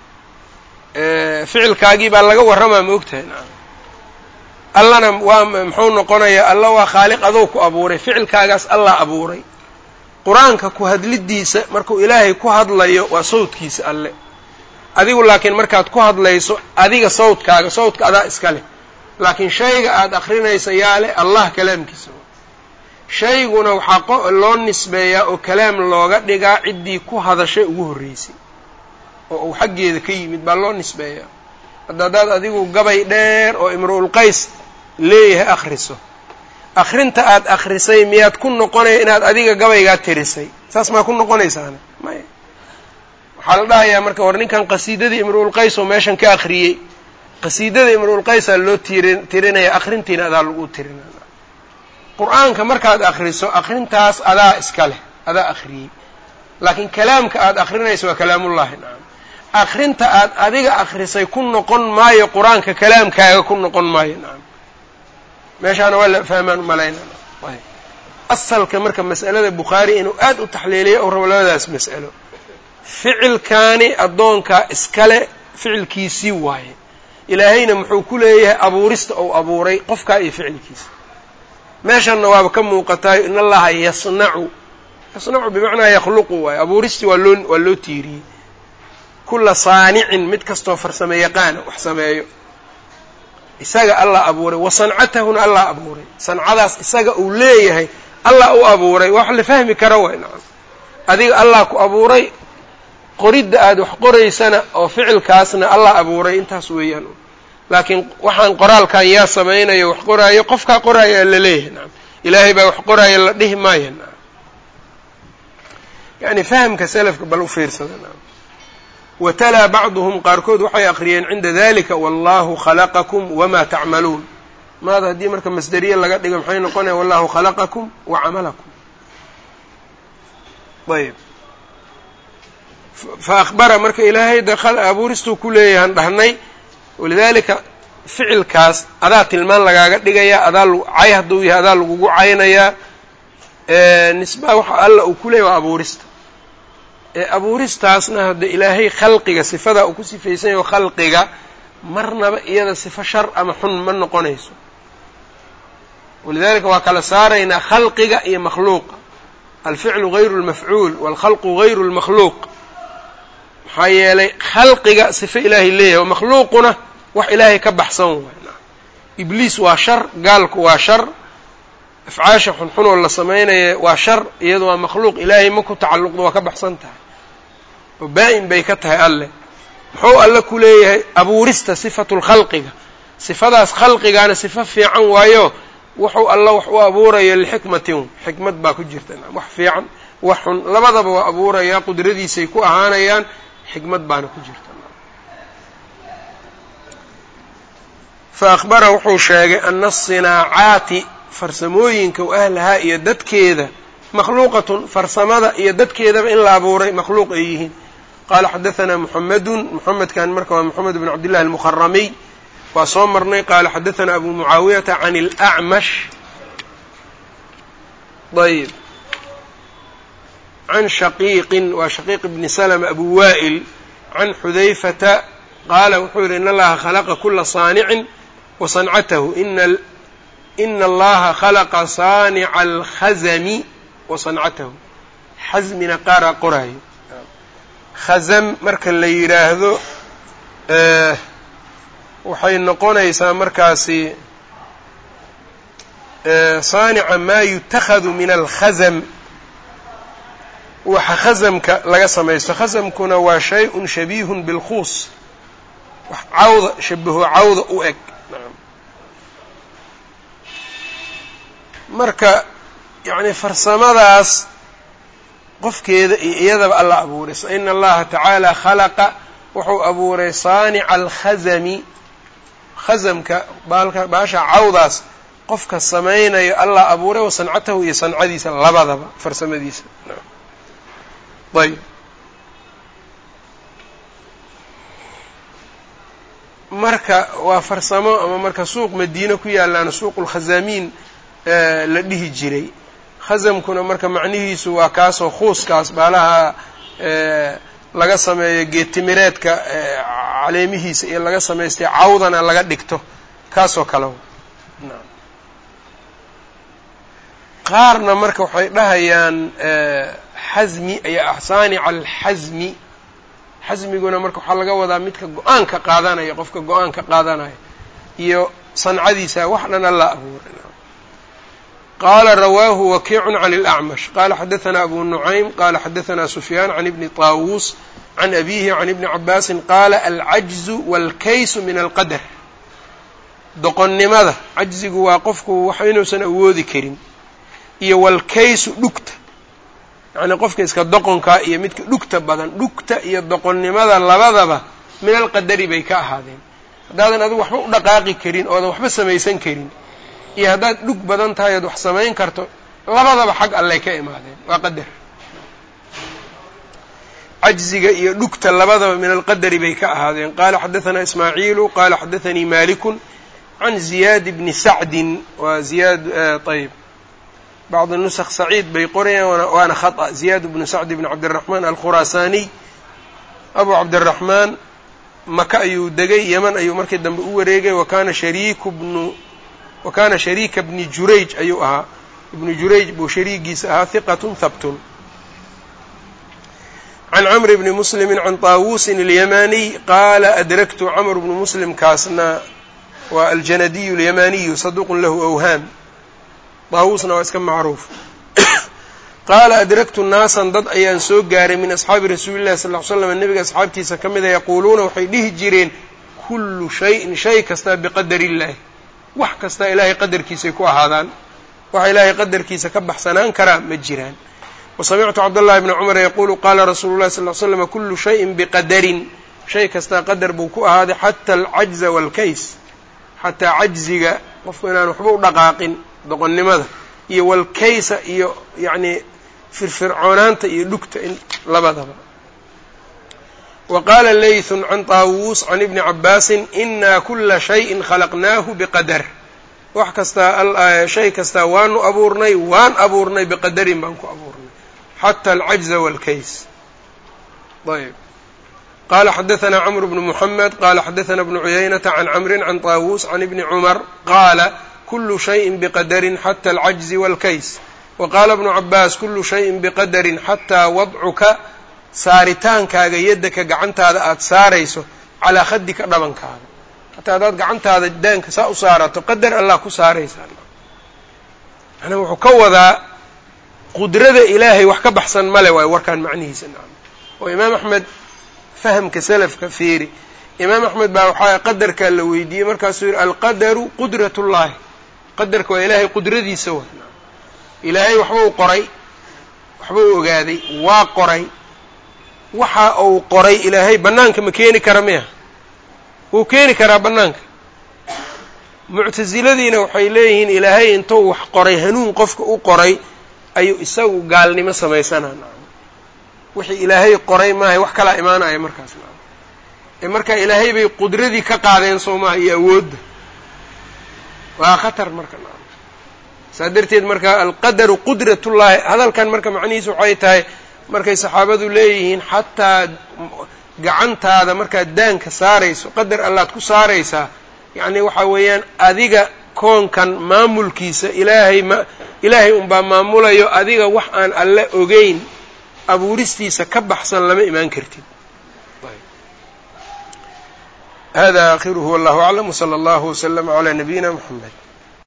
[SPEAKER 1] ficilkaagii baa laga warramaa ma ogtahay nacam allana waa muxuu noqonayaa alla waa khaaliq adoo ku abuuray ficilkaagaas allah abuuray qur-aanka ku hadlidiisa markuu ilaahay ku hadlayo waa sawdkiisa alle adigu laakiin markaad ku hadlayso adiga sawdkaaga sawdka adaa iska leh laakiin shayga aada akrinaysa yaa leh allah kalaamkiisa shayguna waxaa loo nisbeeyaa oo kalaam looga dhigaa ciddii ku hadashay ugu horreysay oo uu xaggeeda ka yimid baa loo nisbeeyaa hadda haddaad adigu gabay dheer oo imru'ul qays leeyahay akhriso akhrinta aada akhrisay miyaad ku noqonaya inaad adiga gabaygaa tirisay saas maa ku noqonaysaana maya waxaa la dhahayaa marka war ninkan qasiidadii imru'ul qays oo meeshan ka akhriyey qasiidada imru'ul qaysaa loo tirin tirinaya akhrintiina adaa lagu tirinaya qur-aanka markaad akhriso akhrintaas adaa iska leh adaa akhriyey laakiin kalaamka aada akhrinayso waa kalaamullahi nacam akhrinta aad adiga akhrisay ku noqon maayo qur-aanka kalaamkaaga ku noqon maayo nacam meeshaana waa la fahmaan umalaynana asalka marka mas'alada bukhaari inuu aad u taxliiliyo ou rabo labadaas mas'alo ficilkaani addoonkaa iskale ficilkiisii waaye ilaahayna muxuu ku leeyahay abuurista ou abuuray qofkaa iyo ficilkiisa meeshanna waaba ka muuqataayo in allaha yasnacu yasnacu bimacnaa yakhluqu waaye abuuristii waa loo waa loo tiiriyey kulla saanicin mid kastoo farsamo yaqaana wax sameeyo isaga allah abuuray wa sancatahuna allah abuuray sancadaas isaga uu leeyahay allah u abuuray wax la fahmi kara waay nacam adiga allah ku abuuray qoridda aada wax qoraysana oo ficilkaasna allah abuuray intaas weeyaan laakiin waxaan qoraalkan yaa samaynayo wax qoraayo qofkaa qoraayaa la leeyahay nacam ilaahay baa wax qoraaya la dhihi maayo nacam yani fahamka salafka bal u fiirsada. watalaa bacduhum qaarkood waxay aqriyeen cinda dalika wallahu khalaqakum wamaa tacmaluun. maada haddii marka masderiya laga dhigo maxay noqonaya wallahu khalaqakum wa camalakum. ayb fa akhbara marka ilaahay de abuuristuu ku leeyahan dhahnay. walidaalika ficilkaas adaa tilmaan lagaaga dhigayaa, adaa cay hadduu yahay adaa lagugu caynayaa. nisbaha waxa alla uu ku leeyahy waa abuurista. ee abuuristaasna hadda ilaahay khalqiga sifadaa uu ku sifaysan yaho khalqiga marnaba iyada sifo shar ama xun ma noqonayso. walidaalika waa kala saaraynaa khalqiga iyo makhluuqa. alficlu gayru lmafcuul waalkhalqu gayru lmakhluuq. maxaa yeelay khalqiga sifo ilaahay leeyahay makhluuquna wax ilaahay ka baxsan waay. ibliis waa shar, gaalku waa shar, afcaasha xunxunoo la samaynaya waa shar, iyadu waa makhluuq ilaahay ma ku tacalluqdo waa ka baxsan tahay oo baa-in bay ka tahay alleh. muxuu alle ku leeyahay abuurista sifatulkhalqiga. sifadaas khalqigaana sifo fiican waayo wuxuu alla wax u abuurayo lixikmatin xikmad baa ku jirta. wax fiican wax xun labadaba waa abuurayaa, qudradiisay ku ahaanayaan, xikmad baana ku jirta. fa akhbara wuxuu sheegay ana asinaacaati farsamooyinka u ahlahaa iyo dadkeeda makhluuqatun farsamada iyo dadkeedaba in la abuuray makhluuq ay yihiin. qaala xadahanaa muxamedun muxamedkan marka waa moxamed bn cabdillahi almukharamiy waa soo marnay. qaala xadahanaa abu mucaawiyata can اlأcmash ayb can shaqiiqin waa shaqiiq bni slma abu wa'il can xudayfata qaala wuxuu yihi in allaha khalaqa kula saanicin wa sancatahu ina allaha khalaqa saanica alkhazami wa sancatahu. xasmina qaaraa qoraayo. khazam marka la yidhaahdo waxay noqonaysaa markaasi saanica maa yutakhadu min alkhazam, waxa khazamka laga samaysto. khazamkuna waa shay-un shabiihun bilkhuus, wax cawda shabaho cawda u eg. marka yacni farsamadaas qofkeeda iyo iyadaba alla abuuray. ina allaha tacaala khalaqa wuxuu abuuray saanica alkhazami. khazamka baalka baasha cawdaas qofka samaynayo allah abuuray wa sancatahu iyo sancadiisa labadaba farsamadiisa. ayb marka waa farsamo ama marka suuq madiine ku yaallaana suuq ulkhazaamiin la dhihi jiray. khazamkuna marka macnihiisu waa kaasoo khuuskaas baalaha laga sameeyo geedtimireedka caleemihiisa iyo laga samaystay cawdana laga dhigto kaasoo kale. qaarna marka waxay dhahayaan xasmi ayaa saanica alxasmi. xasmiguna marka waxaa laga wadaa midka go-aanka qaadanaya, qofka go-aanka qaadanaya iyo sancadiisa wax dhan alla abuuray. qaala rawaahu wakiicun can اlأcmash qaala xadahanaa abu nucaym qaala xadahanaa sufyaan can ibni طaawuus can abihi can ibni cabaasin qaala alcajzu wاlkaysu min alqadar. doqonnimada cajzigu waa qofku wax inuusan awoodi karin, iyo walkaysu dhugta yacnii qofka iska doqonkaa iyo midka dhugta badan. dhugta iyo doqonnimada labadaba min alqadari bay ka ahaadeen. haddaadan adigu waxba u dhaqaaqi karin oodan waxba samaysan karin iyo haddaad dhug badan tahay ood wax samayn karto labadaba xag allay ka imaadeen, waa qadar. cajziga iyo dhugta labadaba min alqadari bay ka ahaadeen. qaala xadahanaa ismaaciilu qaala xadathanii malikun can ziyaad bni sacdin waa ziyaad ayb bacd nusakh saciid bay qorayaan waana khata. ziyaad bnu sacd bni cabdiraxmaan alkhuraasaaniy abu cabdiraxmaan maka ayuu degay, yeman ayuu markii dambe u wareegay. wakana shariiku bnu wakana shariika bni jurayj ayuu ahaa. ibnu jurayj buu shariigiisa ahaa. hiqatun habtun. can camr bni muslimi can طaawuusin اlyamaniy qaala adraktu camr bnu muslim kaasna waa aljanadiyu اlyamaniyu saduuqun lahu awhaam. طaawuusna waa iska macruuf. qaala adraktu naasan dad ayaan soo gaaray min asxaabi rasuuli llahi sal ll ly slam nebiga asxaabtiisa ka mida yaquuluuna waxay dhihi jireen kullu shayin shay kastaa biqadari illaahi, wax kastaa ilaahay qadarkiisay ku ahaadaan, waxa ilaahay qadarkiisa ka baxsanaan karaa ma jiraan. وsamictu cabdالlahi bna cumar yaqulu qala rasuulu الlahi sal ly slm kulu shayin biqadarin shay kastaa qadar buu ku ahaaday xata alcajza wاlkays xataa cajziga qofku inaan waxba u dhaqaaqin doqonnimada iyo walkaysa iyo yacnii firfircoonaanta iyo dhugta in labadaba wa qaala laythun can taawuus can ibni cabaasin inaa kula shayin khalaqnaahu biqadar wax kastaa shay kastaa waanu abuurnay waan abuurnay biqadarin baan ku abuurnay xata alcajza wاlkays ayb qala xadaثna cmr bnu mحamed qala xadaثna bnu cuyaynata can camri can طaawuus can ibni cumar qaala kulu shayin biqadarin xata alcajzi wاlkays waqaala bnu cabaas kulu shayin biqadarin xataa wadcuka saaritaankaaga yaddaka gacantaada aada saarayso calaa khadika dhabankaaga hataa haddaad gacantaada daanka saa u saarato qadar allah ku saaraysaa manaa wuxuu ka wadaa qudrada ilaahay wax ka baxsan male waayo warkaan macnihiisa nacam oo imaam axmed fahamka salafka fiiri imaam axmed baa waxaa qadarkaa la weydiiyey markaasuu yihi alqadaru qudrat ullaahi qadarka waa ilaahay qudradiisa wa ilaahay waxba u qoray waxba u ogaaday waa qoray waxa uu qoray ilaahay bannaanka ma keeni kara miya wuu keeni karaa bannaanka muctasiladiina waxay leeyihiin ilaahay intuu wax qoray hanuun qofka u qoray ayuu isagu gaalnimo samaysanaa wixii ilaahay qoray maahay wax kalaa imaanaya markaas ee marka ilaahay bay qudradii ka qaadeen soo maaha iyo awoodda waa khatar marka saa darteed marka alqadaru qudratullaahi hadalkan marka macnihiisu waxay tahay markay saxaabadu leeyihiin xataa gacantaada markaad daanka saarayso qadar allaad ku saaraysaa yacni waxa weeyaan adiga koonkan maamulkiisa ilaahay ma ilaahay unbaa maamulayo adiga wax aan alle ogeyn abuuristiisa ka baxsan lama imaan kartid hada akhiruhu wallahu aclam wsala allahu waslama calaa nabiyina mxamed